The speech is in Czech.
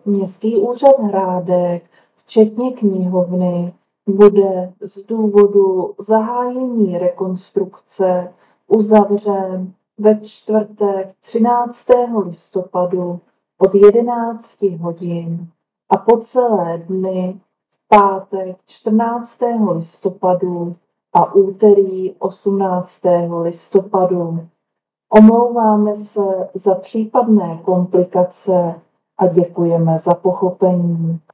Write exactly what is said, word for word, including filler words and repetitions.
Městský úřad Hrádek, včetně knihovny, bude z důvodu zahájení rekonstrukce uzavřen ve čtvrtek třináctého listopadu od jedenácti hodin a po celé dny v pátek čtrnáctého listopadu a úterý osmnáctého listopadu. Omlouváme se za případné komplikace a děkujeme za pochopení.